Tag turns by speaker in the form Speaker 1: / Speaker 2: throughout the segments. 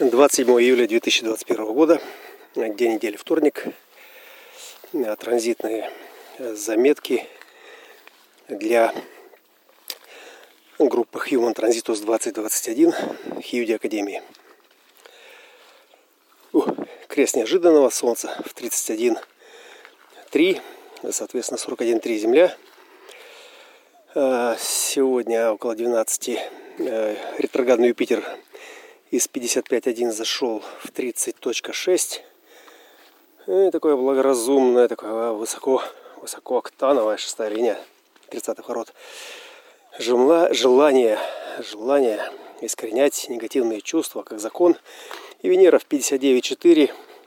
Speaker 1: 27 июля 2021 года, день недели, вторник. Транзитные заметки для группы Human Transitus 2021 Хьюди Академии. Крест неожиданного, солнце в 31,3, соответственно 41,3 земля. Сегодня около 12 ретроградный Юпитер из 55,1 зашел в 30,6. И такое благоразумное, такое высокооктановая шестая линия 30-х ворот. Желание искоренять негативные чувства как закон. И Венера в 59,4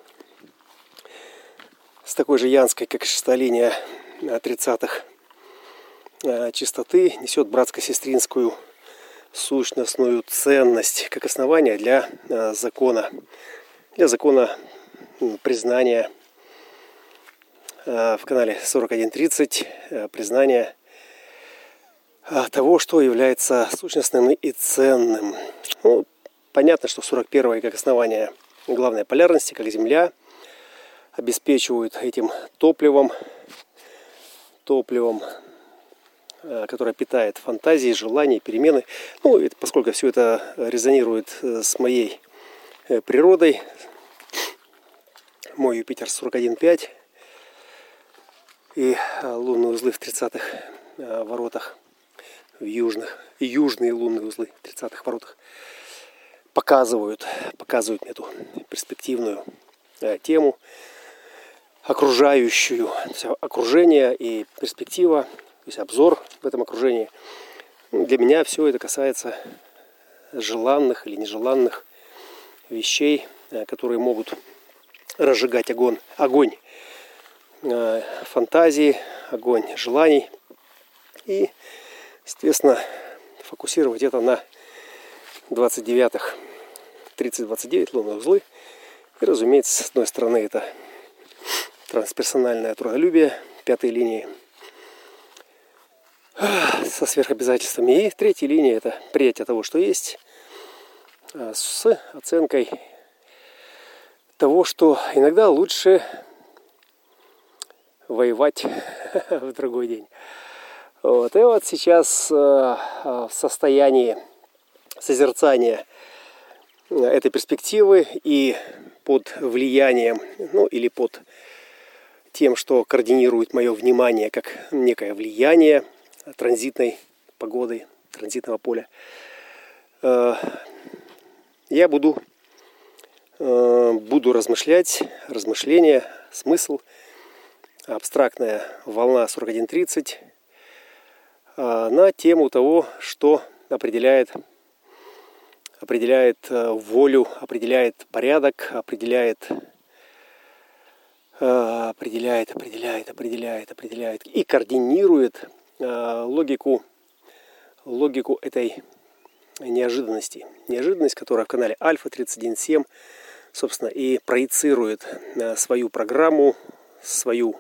Speaker 1: с такой же янской, как и шестая линия 30-х чистоты, несет братско-сестринскую сущностную ценность как основание для закона признания в канале 41.30, признания того, что является сущностным и ценным. Понятно, что 41 как основание главной полярности, как Земля, обеспечивают этим топливом, которое питает фантазии, желания, перемены. Поскольку все это резонирует с моей природой, мой Юпитер 41,5 и лунные узлы в 30-х воротах, южные лунные узлы в 30-х воротах показывают мне эту перспективную тему, окружающую, то есть окружение и перспектива, то есть обзор в этом окружении. Для меня все это касается желанных или нежеланных вещей, которые могут разжигать огонь фантазии, огонь желаний. И, естественно, фокусировать это на 29-х, 30-29 лунные узлы. И, разумеется, с одной стороны, это трансперсональное трудолюбие пятой линии со сверхобязательствами. И третья линия — это принятие того, что есть, с оценкой того, что иногда лучше воевать в другой день. И вот сейчас в состоянии созерцания этой перспективы и под влиянием, или под тем, что координирует мое внимание как некое влияние транзитной погоды, транзитного поля, я буду размышления, смысл, абстрактная волна 41.30 на тему того, что определяет волю, определяет порядок, определяет и координирует логику этой неожиданности. Неожиданность, которая в канале Альфа 31.7, собственно, и проецирует свою программу, свою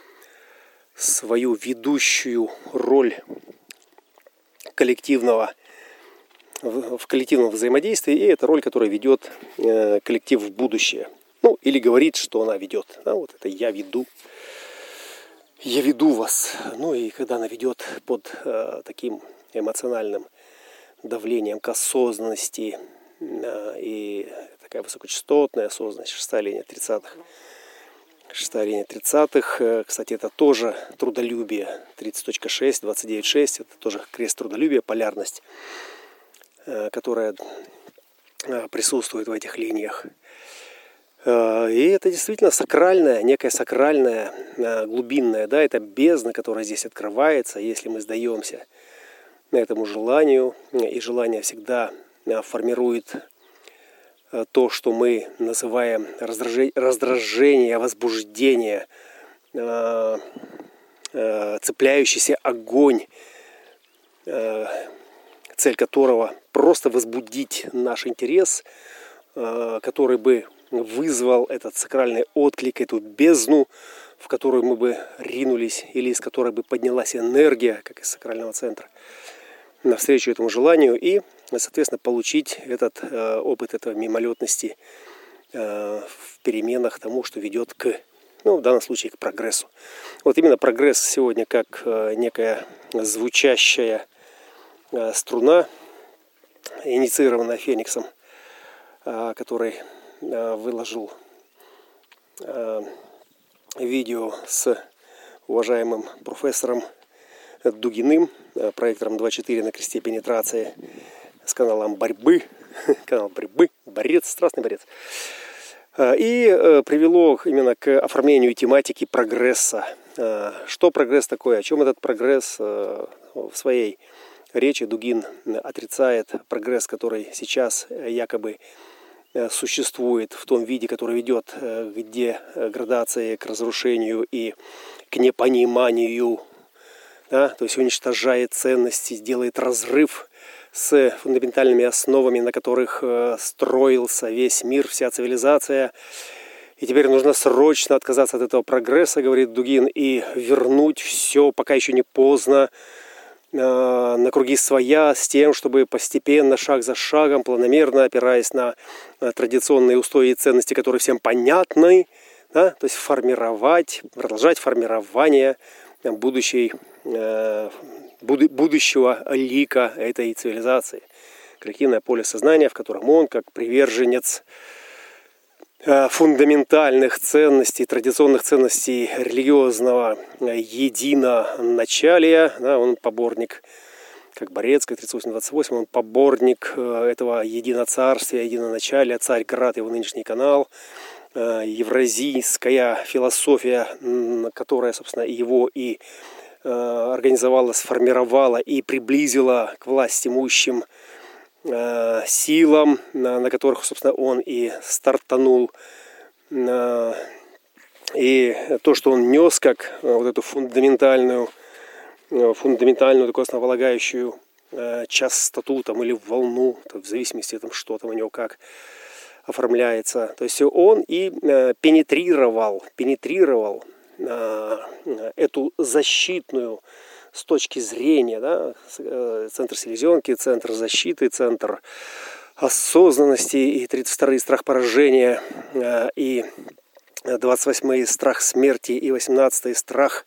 Speaker 1: ведущую роль в коллективном взаимодействии, и это роль, которая ведет коллектив в будущее. Или говорит, что она ведет. Это я веду вас. И когда она ведет под таким эмоциональным давлением к осознанности, и такая высокочастотная осознанность, шестая линия 30-х, кстати, это тоже трудолюбие, 30.6, 29.6, это тоже крест трудолюбия, полярность, которая присутствует в этих линиях. И это действительно некая сакральная, глубинная, это бездна, которая здесь открывается, если мы сдаемся этому желанию. И желание всегда формирует то, что мы называем раздражение, возбуждение, цепляющийся огонь, цель которого просто возбудить наш интерес, который бы вызвал этот сакральный отклик, эту бездну, в которую мы бы ринулись, или из которой бы поднялась энергия, как из сакрального центра, навстречу этому желанию. И соответственно, получить этот опыт этой мимолетности в переменах тому, что ведет к, ну, в данном случае, к прогрессу. Вот именно прогресс сегодня как некая звучащая струна, инициированная Фениксом, который выложил видео с уважаемым профессором Дугиным, проектором 2.4 на кресте пенетрации, с каналом борьбы, канал борьбы, борец, страстный борец. И привело именно к оформлению тематики прогресса. Что прогресс такое? О чем этот прогресс? В своей речи Дугин отрицает прогресс, который сейчас якобы существует в том виде, который ведет к деградации, к разрушению и к непониманию. Да? То есть уничтожает ценности, делает разрыв с фундаментальными основами, на которых строился весь мир, вся цивилизация. И теперь нужно срочно отказаться от этого прогресса, говорит Дугин, и вернуть все, пока еще не поздно, на круги своя, с тем, чтобы постепенно, шаг за шагом, планомерно, опираясь на традиционные устои и ценности, которые всем понятны, да, то есть продолжать формирование будущего лика этой цивилизации. Коллективное поле сознания, в котором он, как приверженец фундаментальных ценностей, традиционных ценностей религиозного единоначалия, да, он поборник, как борец, как 38-28, он поборник этого единоцарствия, единоначалия, Царьград, его нынешний канал, евразийская философия, которая, собственно, его и организовала, сформировала и приблизила к власть имущим силам, на которых, собственно, он и стартанул. И то, что он нес как вот эту фундаментальную такую основополагающую частоту там, или волну, в зависимости от того, что там у него как оформляется. То есть он и пенетрировал эту защитную с точки зрения, да, центр селезенки, центр защиты, центр осознанности, и 32-й страх поражения, и 28-й страх смерти, и 18-й страх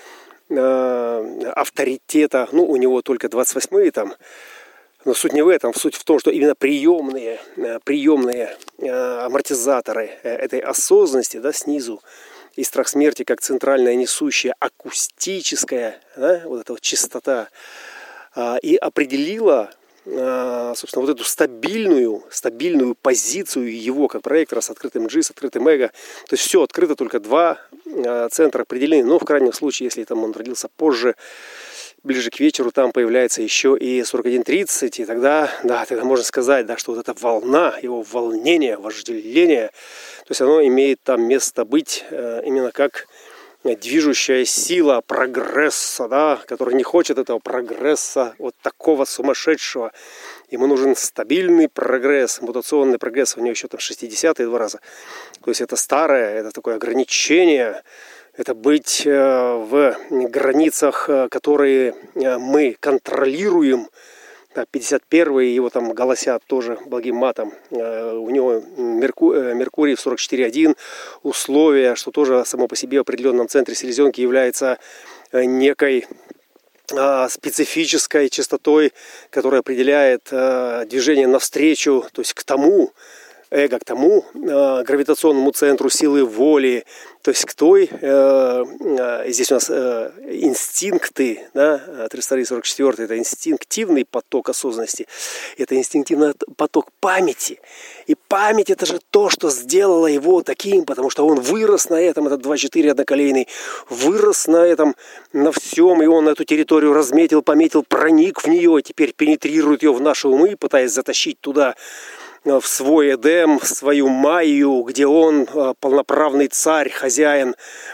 Speaker 1: авторитета. Ну, у него только 28-й там, но суть не в этом. Суть в том, что именно приемные амортизаторы этой осознанности, да, снизу, и страх смерти как центральная несущая акустическая, да, вот эта вот частота, и определила, собственно, вот эту стабильную позицию его как проектора с открытым G, с открытым эго. То есть все открыто, только два центра определены. Но в крайнем случае, если там он родился позже, ближе к вечеру, там появляется еще и 41.30, и тогда можно сказать, да, что вот эта волна, его волнение, вожделение, то есть оно имеет там место быть именно как движущая сила прогресса, да, который не хочет этого прогресса, вот такого сумасшедшего. Ему нужен стабильный прогресс, мутационный прогресс, у него еще там 60-е 2 раза. То есть это старое, это такое ограничение, это быть в границах, которые мы контролируем. 51-й, его там голосят тоже благим матом. У него Меркурий в 44.1. Условие, что тоже само по себе в определенном центре селезенки является некой специфической частотой, которая определяет движение навстречу, то есть к тому, эго, к тому гравитационному центру силы воли, то есть к той, здесь у нас инстинкты, да, 344, это инстинктивный поток осознанности, это инстинктивный поток памяти. И память это же то, что сделало его таким, потому что он вырос на этом, этот 2.4 одноколейный, вырос на этом, на всем, и он эту территорию разметил, пометил, проник в нее, теперь пенетрирует ее в наши умы, пытаясь затащить туда, в свой Эдем, в свою Майю, где он полноправный царь, хозяин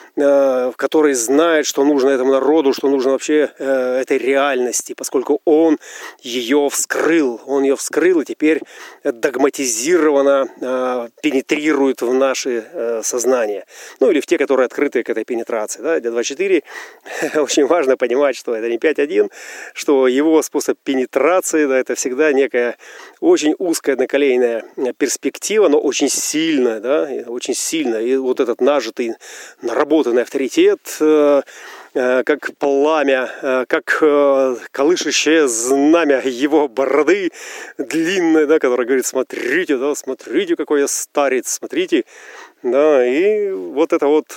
Speaker 1: который знает, что нужно этому народу, что нужно вообще этой реальности, поскольку он ее вскрыл. Он ее вскрыл и теперь догматизированно пенетрирует в наши сознания. Ну или в те, которые открыты к этой пенетрации. Да? Для 2.4 очень важно понимать, что это не 5.1, что его способ пенетрации, да, это всегда некая очень узкая одноколейная перспектива, но очень сильная, да, очень сильная. И вот этот нажитый, наработанный авторитет, как пламя, как колышущее знамя его бороды длинное, да, которое говорит: смотрите, да, смотрите, какой я старец, смотрите. Да, и вот эта вот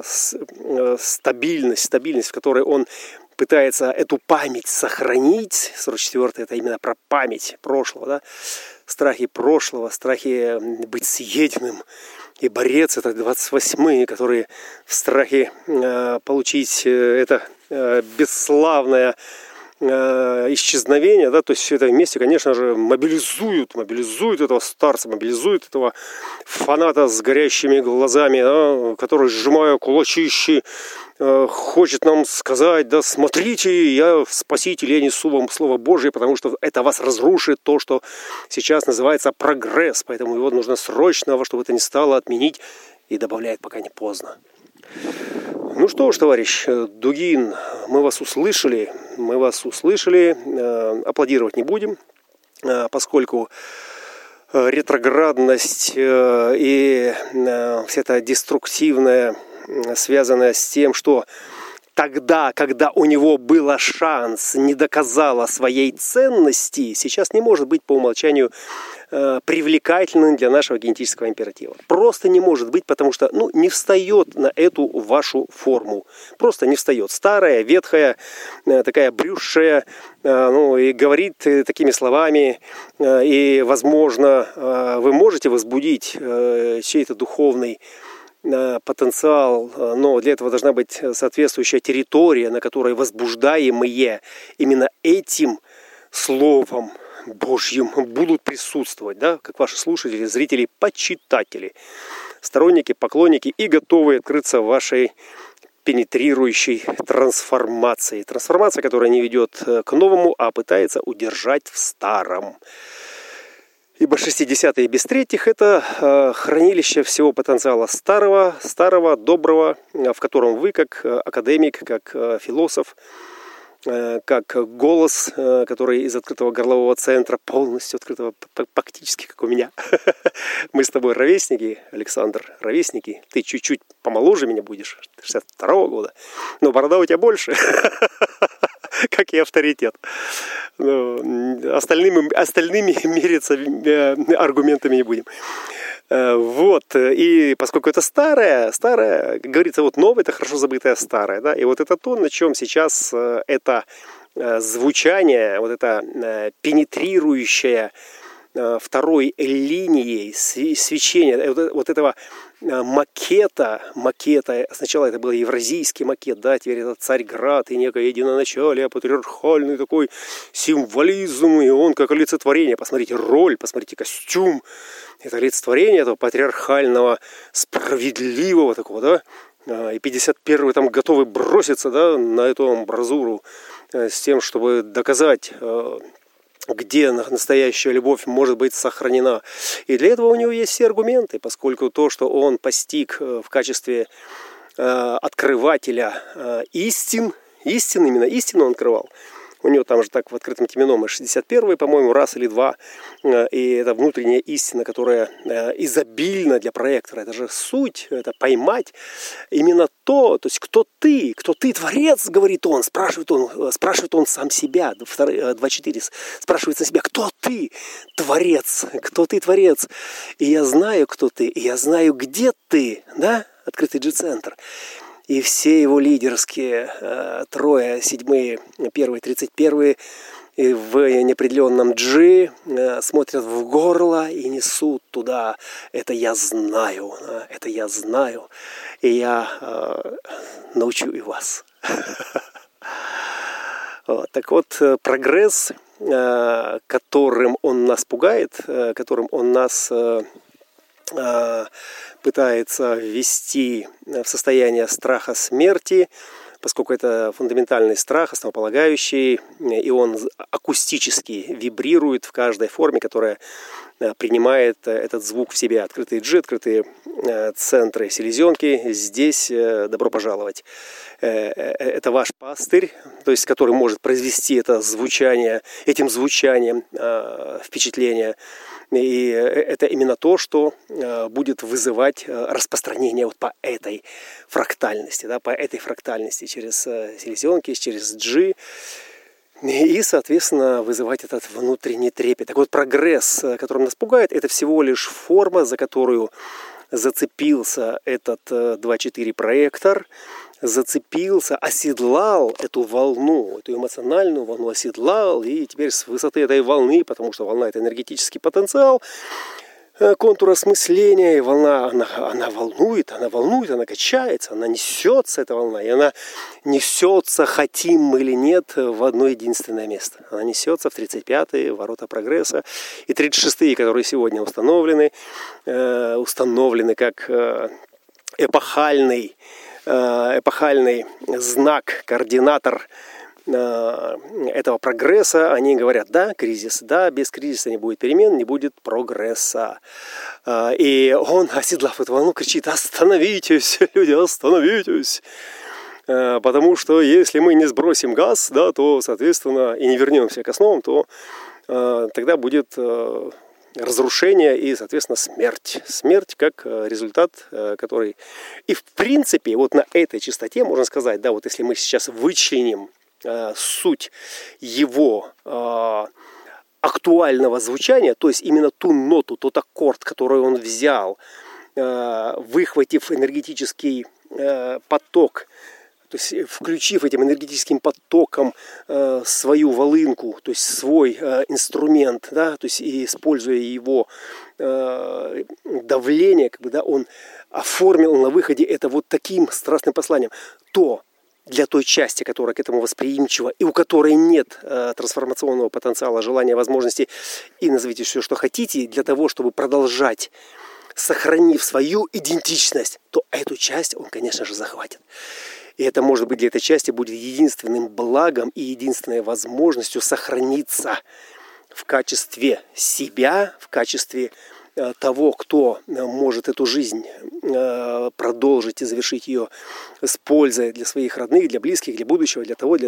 Speaker 1: стабильность, в которой он пытается эту память сохранить. 44-й — это именно про память прошлого, да? Страхи прошлого, страхи быть съеденным. И борец — это 28-й, который в страхе получить это бесславное исчезновение, да, то есть все это вместе, конечно же, мобилизуют этого старца, мобилизуют этого фаната с горящими глазами, да, который, сжимая кулачищи, хочет нам сказать: да, смотрите, я спаситель, я несу вам Слово Божие, потому что это вас разрушит, то, что сейчас называется прогресс, поэтому его нужно срочно во что бы то ни стало отменить, и добавляет: пока не поздно. Ну что ж, товарищ Дугин, мы вас услышали, аплодировать не будем, поскольку ретроградность и вся эта деструктивная, связанная с тем, что тогда, когда у него был шанс, не доказала своей ценности, сейчас не может быть по умолчанию привлекательным для нашего генетического императива. Просто не может быть, потому что не встает на эту вашу форму. Просто не встает. Старая, ветхая, такая брюшая, и говорит такими словами, и, возможно, вы можете возбудить чей-то духовный потенциал, но для этого должна быть соответствующая территория, на которой возбуждаемые именно этим словом Божьим будут присутствовать, да, как ваши слушатели, зрители, почитатели, сторонники, поклонники и готовые открыться вашей пенетрирующей трансформации. Трансформация, которая не ведет к новому, а пытается удержать в старом. Ибо 60-е без третьих — это хранилище всего потенциала старого, доброго, в котором вы, как академик, как философ, как голос, который из открытого горлового центра, полностью открытого, практически как у меня. Мы с тобой ровесники, Александр, ровесники. Ты чуть-чуть помоложе меня будешь, 62-го года, но борода у тебя больше, как и авторитет. Остальными мериться аргументами не будем. Вот, и поскольку это старое, как говорится, вот новое — это хорошо забытое старое, да, и вот это то, на чем сейчас это звучание, вот это пенетрирующее второй линией свечения, вот этого макета, сначала это был евразийский макет, да, теперь это Царьград и некое единоначалие, патриархальный такой символизм, и он как олицетворение, посмотрите роль, посмотрите костюм, это олицетворение этого патриархального, справедливого такого, да, и 51-й там готовы броситься, да, на эту амбразуру с тем, чтобы доказать, где настоящая любовь может быть сохранена. И для этого у него есть все аргументы, поскольку то, что он постиг в качестве открывателя истин, именно истину он открывал. У него там же так в открытом Теменоме 61-й, по-моему, раз или два. И это внутренняя истина, которая изобильна для проектора. Это же суть, это поймать именно то есть кто ты творец, говорит он, спрашивает он сам себя, 2.4 спрашивает сам себя: кто ты творец, и я знаю, кто ты, и я знаю, где ты, да, открытый G-центр. И все его лидерские трое, 7-й, 1-й, 31-й, в неопределенном G смотрят в горло и несут туда: это я знаю, и я научу и вас. Так вот, прогресс, которым он нас пугает, которым он нас пытается ввести в состояние страха смерти, поскольку это фундаментальный страх, основополагающий, и он акустически вибрирует в каждой форме, которая принимает этот звук в себе. Открытые джи, открытые центры селезенки, здесь добро пожаловать. Это ваш пастырь, то есть который может произвести это звучание, этим звучанием впечатление. И это именно то, что будет вызывать распространение вот по этой фрактальности, да, по этой фрактальности через селезенки, через джи. И, соответственно, вызывать этот внутренний трепет. Так вот, прогресс, который нас пугает, это всего лишь форма, за которую зацепился этот 2.4 проектор, зацепился, оседлал эту волну, эту эмоциональную волну оседлал, и теперь с высоты этой волны, потому что волна — это энергетический потенциал, контур осмысления, и волна, она волнует, она качается, она несется, эта волна, и она несется, хотим мы или нет, в одно единственное место. Она несется в 35-е ворота прогресса, и 36-е, которые сегодня установлены как эпохальный знак, координатор этого прогресса. Они говорят: да, кризис, да, без кризиса не будет перемен, не будет прогресса. И он, оседлав эту волну, кричит: остановитесь, люди, остановитесь. Потому что если мы не сбросим газ, да, то, соответственно, и не вернемся к основам, то тогда будет разрушение и, соответственно, смерть. Смерть как результат, который... И, в принципе, вот на этой частоте, можно сказать, да, вот если мы сейчас вычленим суть его актуального звучания, то есть именно ту ноту, тот аккорд, который он взял, выхватив энергетический поток, то есть включив этим энергетическим потоком свою волынку, то есть свой инструмент, да, то есть и используя его давление, как бы, да, он оформил на выходе это вот таким страстным посланием, то для той части, которая к этому восприимчива и у которой нет трансформационного потенциала, желания, возможности, и назовите все, что хотите, для того, чтобы продолжать, сохранив свою идентичность, то эту часть он, конечно же, захватит. И это, может быть, для этой части будет единственным благом и единственной возможностью сохраниться в качестве себя, в качестве того, кто может эту жизнь продолжить и завершить ее с пользой для своих родных, для близких, для будущего, для того.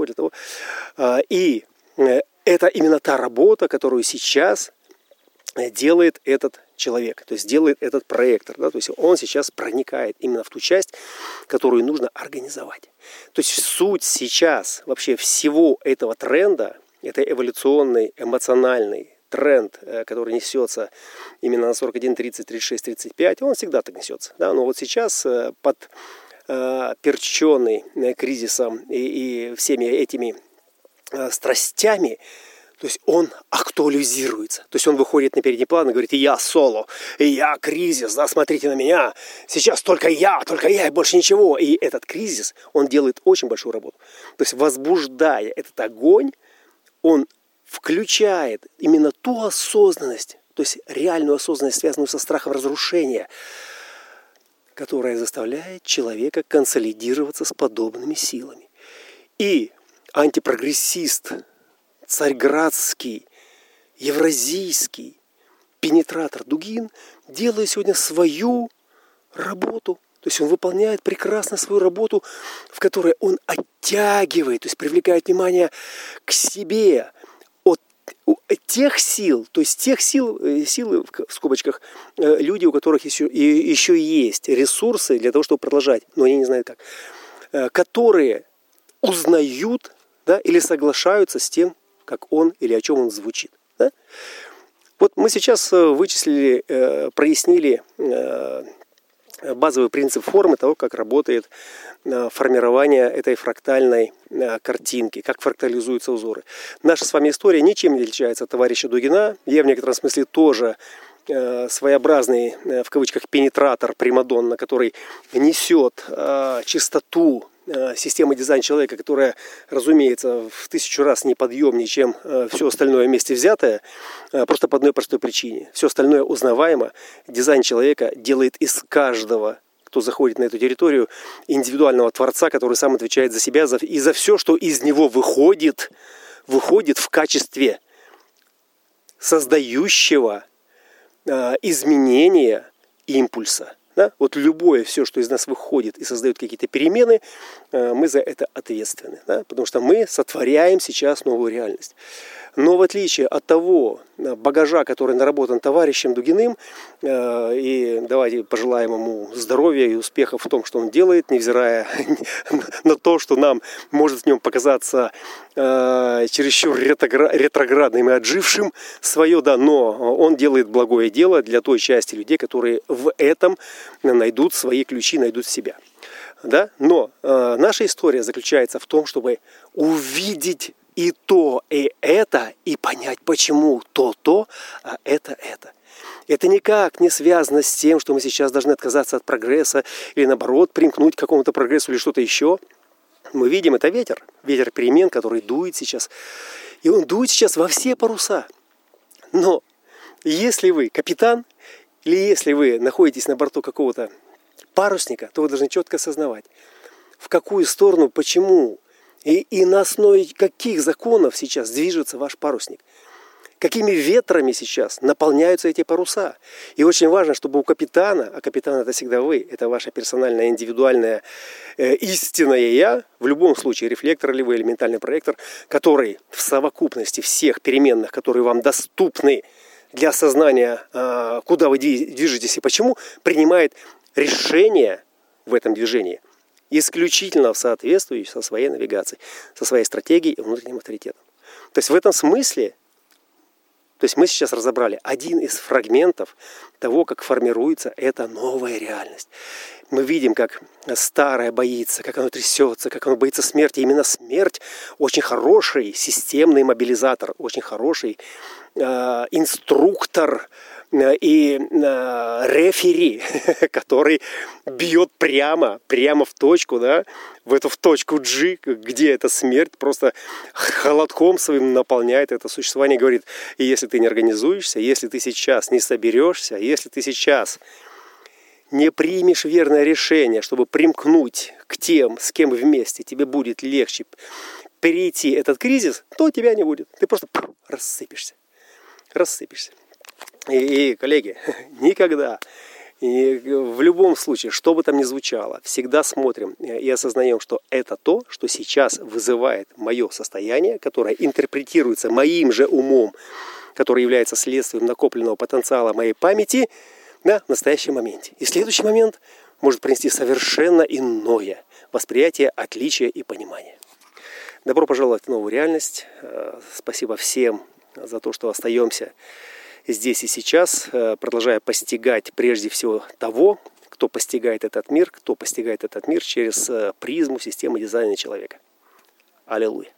Speaker 1: И это именно та работа, которую сейчас делает этот человек, то есть делает этот проектор, да, то есть он сейчас проникает именно в ту часть, которую нужно организовать. То есть суть сейчас вообще всего этого тренда, это эволюционный, эмоциональный тренд, который несется именно на 41, 30, 36, 35, он всегда так несется. Да? Но вот сейчас подперченный кризисом и всеми этими страстями, то есть он актуализируется. То есть он выходит на передний план и говорит: я соло, я кризис, да, смотрите на меня, сейчас только я и больше ничего. И этот кризис, он делает очень большую работу. То есть возбуждая этот огонь, он включает именно ту осознанность, то есть реальную осознанность, связанную со страхом разрушения, которая заставляет человека консолидироваться с подобными силами. И антипрогрессист, царьградский, евразийский пенетратор Дугин делает сегодня свою работу. То есть он выполняет прекрасно свою работу, в которой он оттягивает, то есть привлекает внимание к себе от тех сил, то есть тех силы, в скобочках, люди, у которых еще есть ресурсы для того, чтобы продолжать, но они не знают как, которые узнают, да, или соглашаются с тем, как он или о чем он звучит. Да? Вот мы сейчас вычислили, прояснили базовый принцип формы того, как работает формирование этой фрактальной картинки, как фрактализуются узоры. Наша с вами история ничем не отличается от товарища Дугина. Я в некотором смысле тоже своеобразный, в кавычках, пенетратор, примадонна, который несет чистоту система дизайна человека, которая, разумеется, в 1000 раз неподъемнее, чем все остальное вместе взятое, просто по одной простой причине. Все остальное узнаваемо. Дизайн человека делает из каждого, кто заходит на эту территорию, индивидуального творца, который сам отвечает за себя и за все, что из него выходит в качестве создающего изменения импульса. Да? Вот любое все, что из нас выходит и создает какие-то перемены, мы за это ответственны. Да? Потому что мы сотворяем сейчас новую реальность. Но в отличие от того багажа, который наработан товарищем Дугиным, и давайте пожелаем ему здоровья и успехов в том, что он делает, невзирая на то, что нам может в нем показаться чересчур ретроградным и отжившим свое, да, но он делает благое дело для той части людей, которые в этом найдут свои ключи, найдут себя. Да? Но наша история заключается в том, чтобы увидеть и то, и это, и понять, почему то, а это. Это никак не связано с тем, что мы сейчас должны отказаться от прогресса или, наоборот, примкнуть к какому-то прогрессу или что-то еще. Мы видим, это ветер перемен, который дует сейчас. И он дует сейчас во все паруса. Но если вы капитан, или если вы находитесь на борту какого-то парусника, то вы должны четко осознавать, в какую сторону, почему и на основе каких законов сейчас движется ваш парусник. Какими ветрами сейчас наполняются эти паруса. И очень важно, чтобы у капитана, а капитан это всегда вы, это ваше персональное, индивидуальное, истинное я, в любом случае рефлектор или вы, или ментальный проектор, который в совокупности всех переменных, которые вам доступны для осознания, куда вы движетесь и почему, принимает решение в этом движении исключительно в соответствии со своей навигацией, со своей стратегией и внутренним авторитетом. То есть в этом смысле, мы сейчас разобрали один из фрагментов того, как формируется эта новая реальность. Мы видим, как старое боится, как оно трясется, как оно боится смерти. Именно смерть очень хороший системный мобилизатор, очень хороший инструктор и рефери, который бьет прямо в точку, да, в точку G, где эта смерть просто холодком своим наполняет это существование, говорит, и если ты не организуешься, если ты сейчас не соберешься, если ты сейчас не примешь верное решение, чтобы примкнуть к тем, с кем вместе тебе будет легче перейти этот кризис, то тебя не будет. Ты просто рассыпешься. И, коллеги, никогда, и в любом случае, что бы там ни звучало, всегда смотрим и осознаем, что это то, что сейчас вызывает мое состояние, которое интерпретируется моим же умом, который является следствием накопленного потенциала моей памяти, да, в настоящем моменте. И следующий момент может принести совершенно иное восприятие, отличие и понимание. Добро пожаловать в новую реальность. Спасибо всем за то, что остаемся здесь и сейчас, продолжая постигать прежде всего того, кто постигает этот мир через призму системы дизайна человека. Аллилуйя.